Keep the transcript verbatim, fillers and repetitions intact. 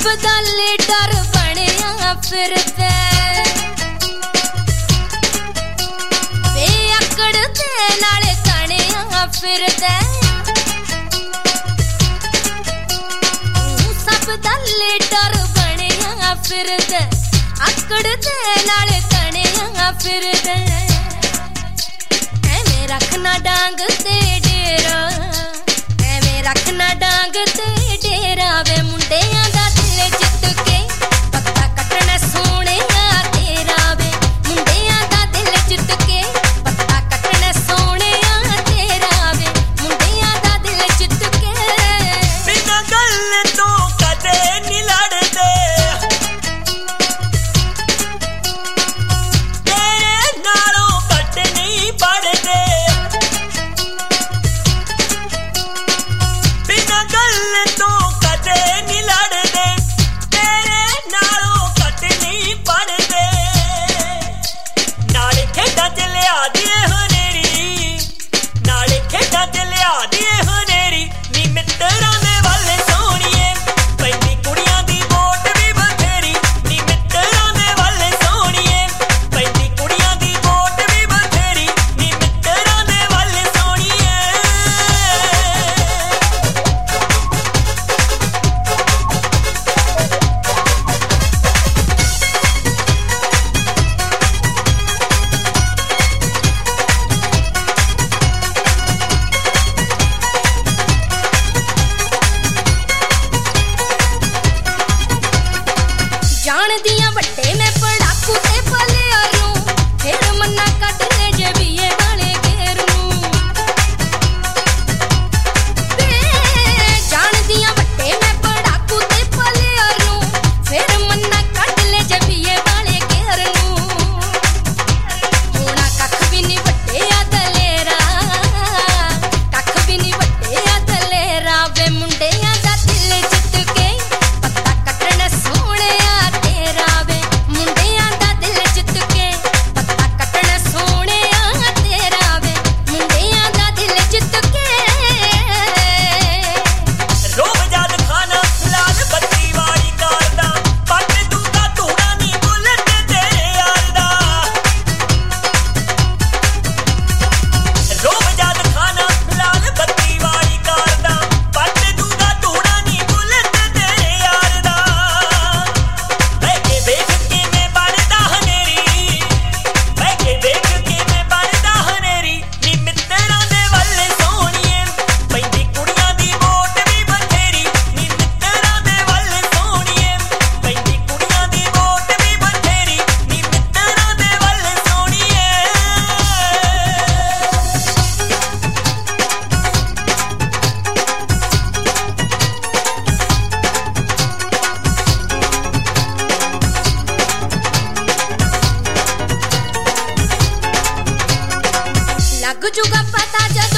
दा लीडर बनिया फिरदे वे अकड़ दे नाले कणिया फिरदे सब दा लीडर बनिया फिरदे अकड़ दे नाले कणिया फिरदे एवें रखना डांग ते डेरा एवें रखना डांग ते डेरा वे मुंडियां दा दिल जित के पत्ता कटना सोहणिया तेरा वे मुंडियां दा दिल जित के पत्ता कटना सोहणिया तेरा वे मुंडियां दा दिल जित के बिना गल तो कदे नहीं लड़दे तेरे नालों कट नहीं पड़दे बिना गल तो कदे नहीं लड़दे तेरे नालों कट नहीं पड़दे नाले खेडां च लिया दिए हनेरी नाले खेडां च लिया दिए हनेरी नी मित्तरां दे वल सोहणीए पैंदी कुड़ियां दी वोट भी बथेरी नी मित्तरां दे वल सोहणीए पैंदी कुड़ियां दी वोट भी बथेरी नी मित्तरां दे वल सोहणीए जान दिया बट्टे में पड़ाकू ते पलियारू फिर मन्ना कट ले जे बीए वाले घेरू जान दिया बट्टे में पड़ाकू ते पलियारू फिर मन्ना कट ले जे बीए वाले घेरू होना कख भी नहीं बट्टे आ दलेरा कख भी नहीं बट्टे आ दलेरा वे मुंडियां दा दिल जित के पत्ता कटना सोहणिया तेरा वे मुंडियां दा दिल जित के पत्ता कटना सोहणिया तेरा वे मुंडियां दा दिल जित के रोब जाद खाना लाल बत्ती वाली कार दा पट दूंगा धूड़ा नी बुलेट तेरे यार दा रोब जाद खाना लाल बत्ती वाली कार दा पट दूंगा धूड़ा नी बुलेट तेरे यार दा बैठे देख के मैं बनदा हनेरी बैठे देख के मैं बनदा हनेरी नी मित्तरां दे वल सोहणीए पैंदी कुड़ियां दी वोट भी बथेरी नी मित्तरां दे वल सोहणीए पैंदी कुड़ियां दी वोट भी बथेरी नी मित्तरां दे वल सोहणीए लग जूगा पता जद